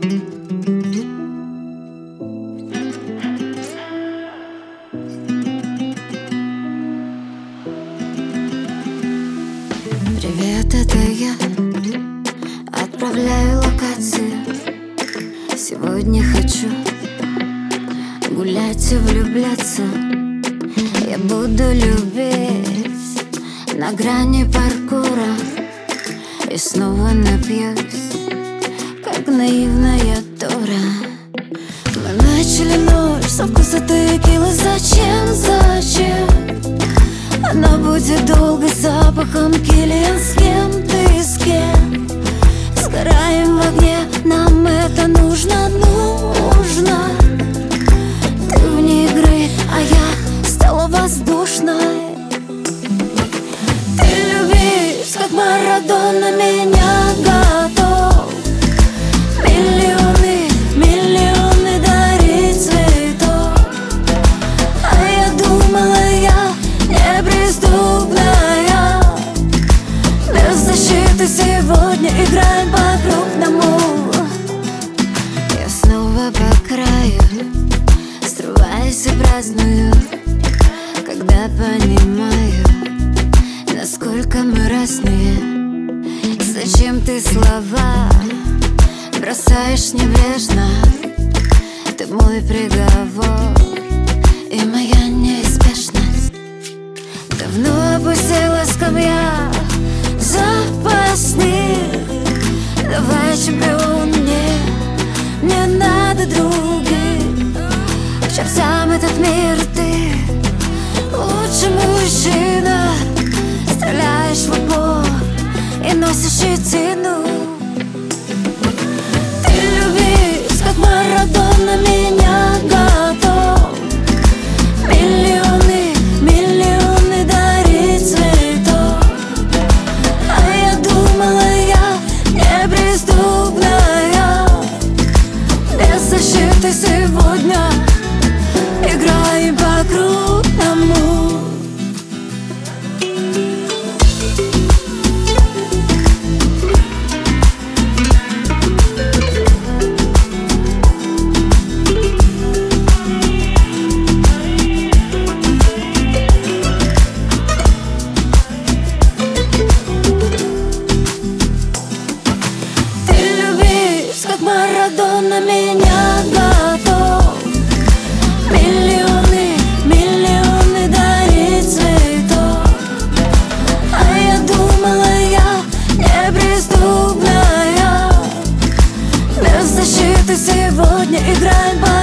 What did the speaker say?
Привет, это я. Отправляю локацию. Сегодня хочу гулять и влюбляться. Я буду любить на грани паркура и снова напьюсь, как наивная дура. Мы начали ночь со вкуса текилы. Зачем? Она будет долго с запахом Киллиан. С кем ты, с кем? Сгораем в огне, нам это нужно. Ты вне игры, а я стала воздушной. Ты любишь, как Марадона, меня готов миллионы дарить цветов. А я думала, я неприступная. Без защиты сегодня играем по-крупному. Я снова по краю, срываюсь и праздную, когда понимаю, насколько мы разные. Зачем ты слова бросаешь небрежно? Ты мой приговор и моя неизбежность. Давно опустила скамья запасных. Давай, чемпион, мне надо других. К чертям этот мир, ты лучший мужчина. Стреляешь в упор и носишь щетину. Ты любишь, как Марадона, меня готов миллионы дарить цветов. А я думала, я неприступная. Без защиты сегодня играем по-крупному. Как Марадона, меня готов миллионы дарить цветов. А я думала, я неприступная. Без защиты сегодня играем по